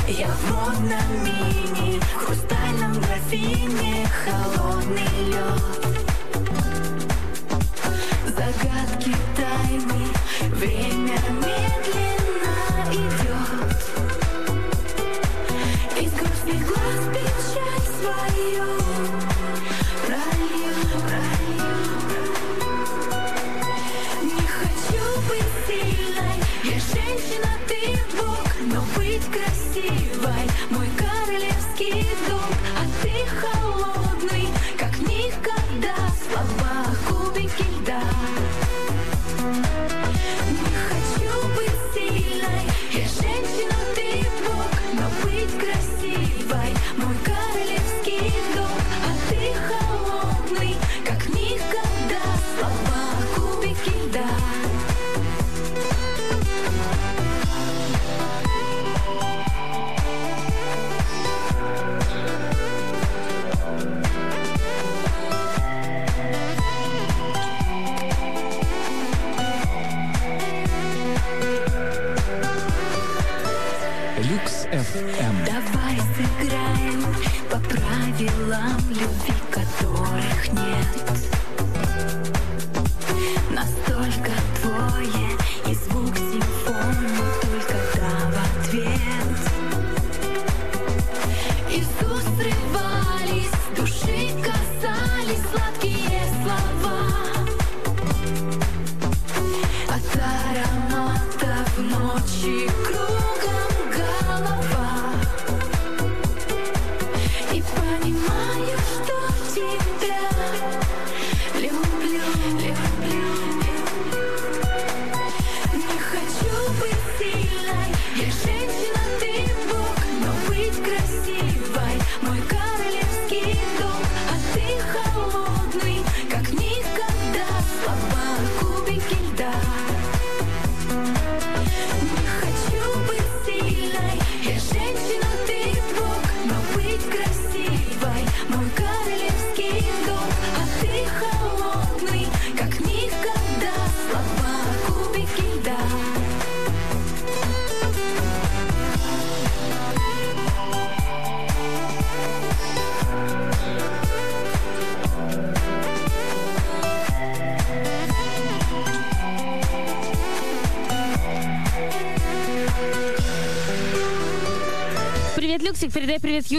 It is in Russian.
Я в модном мини, в хрустальном графине холодный лед. Загадки тайны, время медленно идет. Из грустных глаз печаль свою пролью. Не хочу быть сильной, я женщина, ты бог, но быть красивой мой королевский долг. А ты холодный, как никогда, слова кубики льда. Не хочу быть сильной, я женщина, ты бог, но быть красивой мой королевский долг. А ты холодный, как никогда, слова кубики льда. Люкс FM. Давай сыграем по правилам любви, которых нет. Настолько твое, и звук симфонии только да в ответ. Из уст срывались, души касались сладкие слова. От ароматов ночи кругом голова. И понимаю, что тебя люблю. Не хочу быть сильной, я женщина, ты бог, но быть красивой мой королевский долг. А ты холодный, как никогда, слова кубики льда. Не хочу быть сильной, я женщина, ты бог, но быть красивой мой королевский долг. А ты холодный, как никогда, слова кубики льда. Привет, Люксик, передай привет